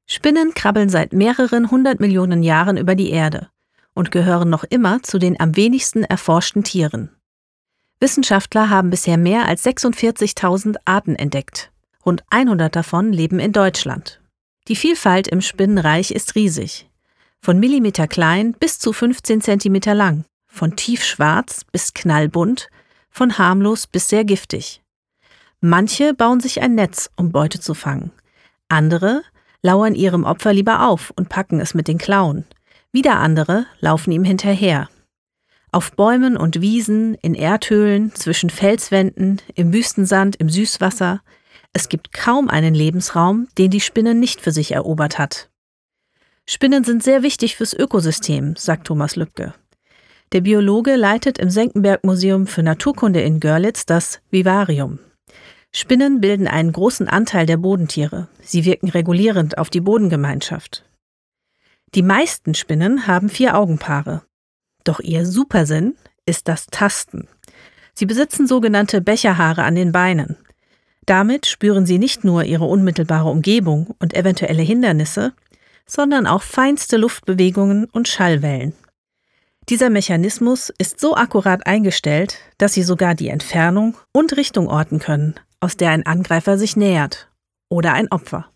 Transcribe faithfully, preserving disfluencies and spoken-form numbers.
Spinnen krabbeln seit mehreren hundert Millionen Jahren über die Erde und gehören noch immer zu den am wenigsten erforschten Tieren. Wissenschaftler haben bisher mehr als sechsundvierzigtausend Arten entdeckt. Rund hundert davon leben in Deutschland. Die Vielfalt im Spinnenreich ist riesig. Von Millimeter klein bis zu fünfzehn Zentimeter lang, von tiefschwarz bis knallbunt, von harmlos bis sehr giftig. Manche bauen sich ein Netz, um Beute zu fangen. Andere lauern ihrem Opfer lieber auf und packen es mit den Klauen. Wieder andere laufen ihm hinterher. Auf Bäumen und Wiesen, in Erdhöhlen, zwischen Felswänden, im Wüstensand, im Süßwasser. Es gibt kaum einen Lebensraum, den die Spinne nicht für sich erobert hat. Spinnen sind sehr wichtig fürs Ökosystem, sagt Thomas Lübke. Der Biologe leitet im Senckenberg-Museum für Naturkunde in Görlitz das Vivarium. Spinnen bilden einen großen Anteil der Bodentiere. Sie wirken regulierend auf die Bodengemeinschaft. Die meisten Spinnen haben vier Augenpaare. Doch ihr Supersinn ist das Tasten. Sie besitzen sogenannte Becherhaare an den Beinen. Damit spüren sie nicht nur ihre unmittelbare Umgebung und eventuelle Hindernisse, sondern auch feinste Luftbewegungen und Schallwellen. Dieser Mechanismus ist so akkurat eingestellt, dass sie sogar die Entfernung und Richtung orten können, aus der ein Angreifer sich nähert oder ein Opfer.